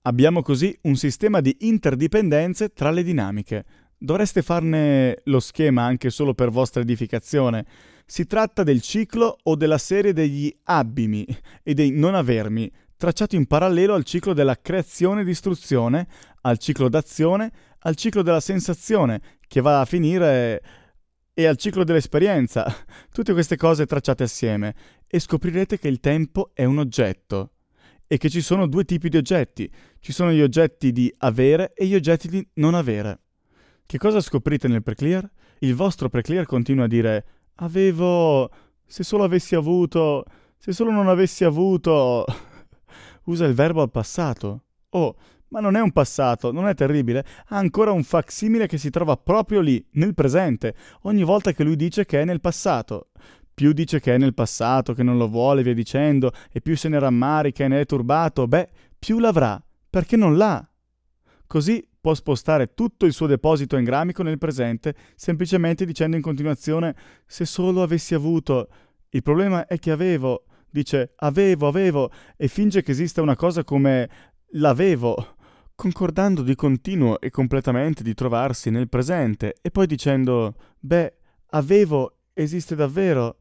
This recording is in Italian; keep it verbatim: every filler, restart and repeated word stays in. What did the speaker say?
Abbiamo così un sistema di interdipendenze tra le dinamiche. Dovreste farne lo schema anche solo per vostra edificazione. Si tratta del ciclo o della serie degli abbimi e dei non avermi, tracciato in parallelo al ciclo della creazione e distruzione, al ciclo d'azione, al ciclo della sensazione, che va a finire, e al ciclo dell'esperienza. Tutte queste cose tracciate assieme, e scoprirete che il tempo è un oggetto. E che ci sono due tipi di oggetti. Ci sono gli oggetti di avere e gli oggetti di non avere. Che cosa scoprite nel preclear? Il vostro preclear continua a dire «Avevo... se solo avessi avuto... se solo non avessi avuto...» Usa il verbo al passato. Oh, ma non è un passato, non è terribile? Ha ancora un facsimile che si trova proprio lì, nel presente, ogni volta che lui dice che è nel passato. Più dice che è nel passato, che non lo vuole, via dicendo, e più se ne rammarica e ne è turbato, beh, più l'avrà, perché non l'ha. Così può spostare tutto il suo deposito engramico nel presente, semplicemente dicendo in continuazione «se solo avessi avuto». Il problema è che avevo, dice «avevo, avevo», e finge che esista una cosa come «l'avevo», concordando di continuo e completamente di trovarsi nel presente, e poi dicendo «beh, avevo esiste davvero».